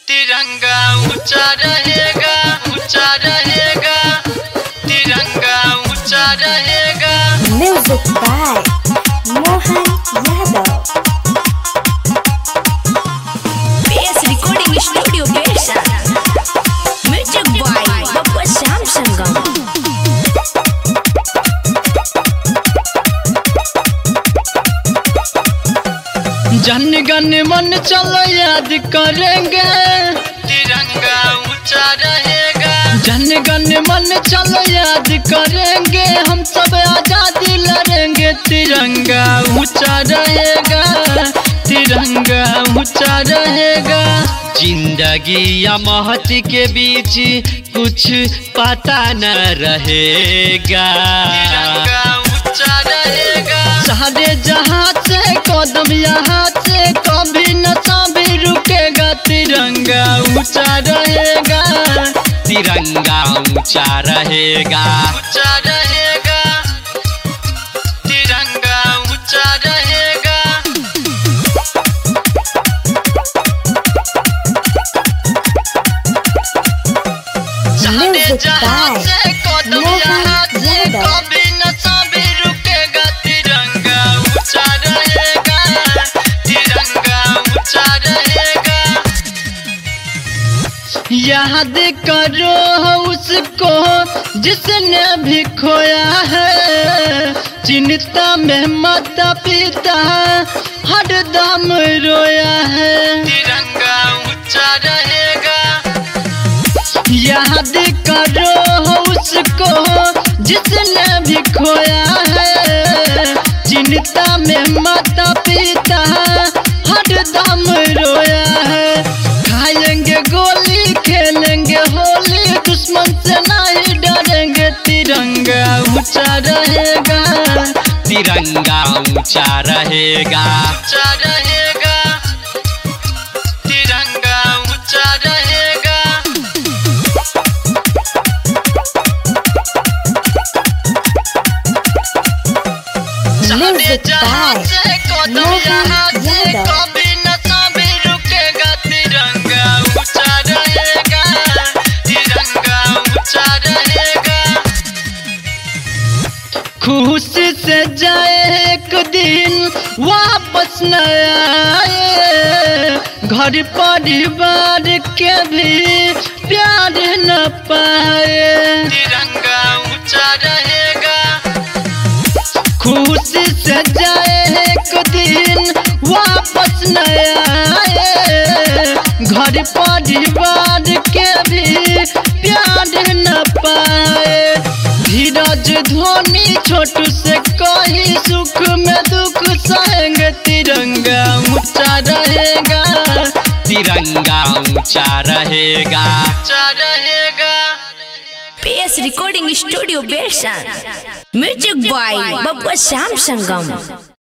तिरंगा ऊंचा रहेगा, ऊंचा रहेगा, तिरंगा ऊंचा रहेगा। Music by Mohan Yadav. PS recording studio पेशा। म्यूजिक बाय बप्पा श्याम संगम। जन गण मन चलो याद करेंगे, तिरंगा ऊंचा रहेगा। जन गण मन चलो याद करेंगे, हम सब आजादी लड़ेंगे। तिरंगा ऊंचा रहेगा, तिरंगा ऊंचा रहेगा। जिंदगी या मौत के बीच कुछ पता न रहेगा, तिरंगा ऊंचा रहेगा। सारे जहां से कदम यहाँ से कभी न कभी रुकेगा। तिरंगा ऊंचा रहेगा, तिरंगा ऊंचा रहेगा, ऊंचा रहेगा, तिरंगा ऊंचा रहेगा। म्यूजिक बाय कदम यहाँ से कभी न कभी रुकेगा। तिरंगा ऊंचा रहेगा, तिरंगा ऊंचा रहेगा। याद करो उसको जिसने भी खोया है, चिंता में माता पिता हरदम रोया है। तिरंगा ऊंचा रहेगा। याद करो उसको जिसने भी खोया है, चिंता में माता पिता हरदम रोया है। खाएंगे गोली खेलेंगे होली, दुश्मन से नहीं डरेंगे। तिरंगा ऊंचा रहेगा, तिरंगा ऊंचा रहेगा, ऊंचा रहेगा, तिरंगा ऊंचा रहेगा। Music by Mohan Yadav. कभी न कभी रुकेगा। तिरंगा ऊंचा रहेगा, तिरंगा ऊंचा रहेगा। खुशी से जाए एक दिन वापस न आए, घर परिवार के भी प्यार न पाए। तिरंगा ऊंचा रहेगा। खुशी से जाए एक दिन वापस न आए, घर परिवार के भी प्यार न पाए। धीरज धोनी छोटू से कहीं सुख में दुख सहेंगे। तिरंगा ऊंचा रहेगा, तिरंगा ऊंचा रहेगा, ऊंचा रहेगा। PS रिकॉर्डिंग स्टूडियो पेशा। Music by Bappa Shyam Sangam.